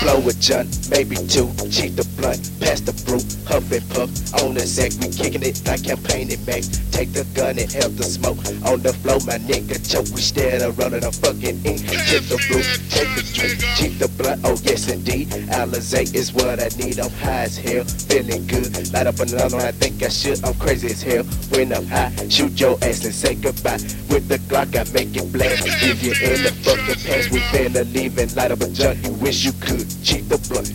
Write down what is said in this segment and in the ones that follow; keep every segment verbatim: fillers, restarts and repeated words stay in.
blow a junk, maybe two, cheat the blunt, pass the brew, huff and puff, on the sack, we kicking it like campaigning Max. Take the gun and help the smoke, on the floor, my nigga choke, we stand around in a fucking ink, tip the brew, take the drink, cheat the blunt, oh yes indeed, Alizé is what I need, I'm high as hell, feeling good, light up another one, I think I should, I'm crazy as hell, when I'm high, shoot your ass and say goodbye, with the Glock I make it blast, leave you in the fucking past, we finna leave and light up a junk, you wish you could, cheat the blunt.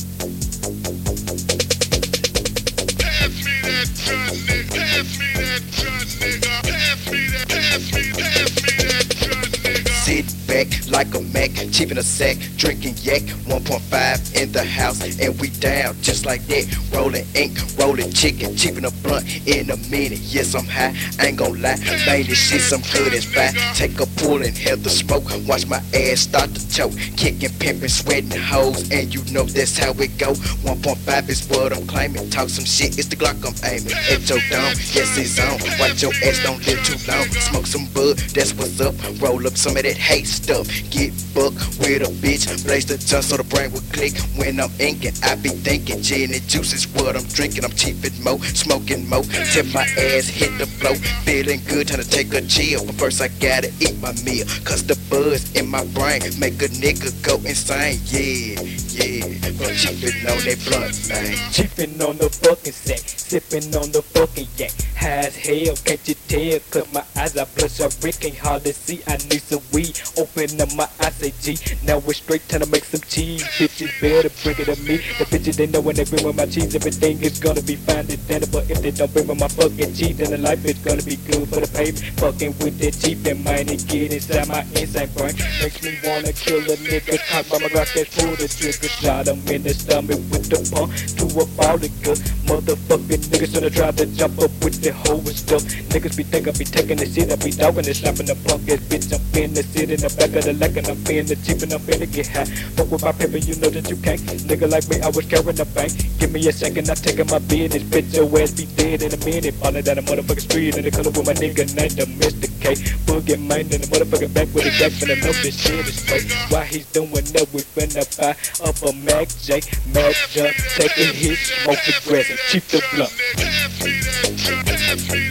Pass me that gun, nigga. Pass me that gun, nigga. Pass me that, pass me, pass me that gun, nigga. Sit back like a Mac, cheap in a sack, drinking yak, one point five in the house, and we down just like that. Rolling ink, rolling chicken, cheap in a blunt in a minute. Yes, I'm high, I ain't gon' lie. Man, this shit some good as fire. Take a pull and help the smoke. Watch my ass start to choke. Kicking, pimping, sweating hoes, and you know that's how it go. one point five is what I'm claiming. Talk some shit, it's the Glock I'm aiming. At your dome, yes it's on. Watch your ass don't live too long. Smoke some bud, that's what's up. Roll up some of that hate stuff. Get fucked with a bitch. Blaze the gun so the brain will click. When I'm inking, I be thinking gin and juice is what I'm drinking. I'm cheaping mo, smoking mo, till my ass hit the floor. Feeling good, trying to take a chill. But first I gotta eat my meal, cause the buzz in my brain make a nigga go insane. Yeah, yeah, I'm cheaping on that blunt, man. Chiefin' on the fucking sack, sippin' on the fucking yak. High as hell, can't you tell? Cause my eyes are bloodshot red, can't hardly see. I need some weed, open up my eyes, say G. Now we're straight trying to make some cheese. Bitches better bring it to me. The bitches they know when they bring me my cheese, everything is gonna be fine and dandy. But if they don't bring me my fucking cheese, then the life is gonna be good for the payment. Fucking with that cheap and money, get inside my inside brain. Makes me wanna kill a nigga. Cock by my Glock, that's pull the trigger. Shot him in the stomach with the pump to a ball of good. Motherfucking niggas tryna try to jump up with the hoe and stuff. Niggas be think I be taking the shit, I be dogging and slapping the punk ass bitch. I'm finna sit in the back of the lack and I'm finna cheap and I'm finna get high. Fuck with my paper, you know that you can't. Nigga like me, I was carrying the bank. Give me a second, I taking my business. Bitch, your ass be dead in a minute. Falling down the motherfucking street in the color with my nigga named the Mister K. Boogie man in the motherfucking back with a jack, and I know this shit is straight. Why he's doing that, we finna buy up a Mac J, Mac Jump, taking his smoke the grass and cheap the blunt. Pass me that gun, pass me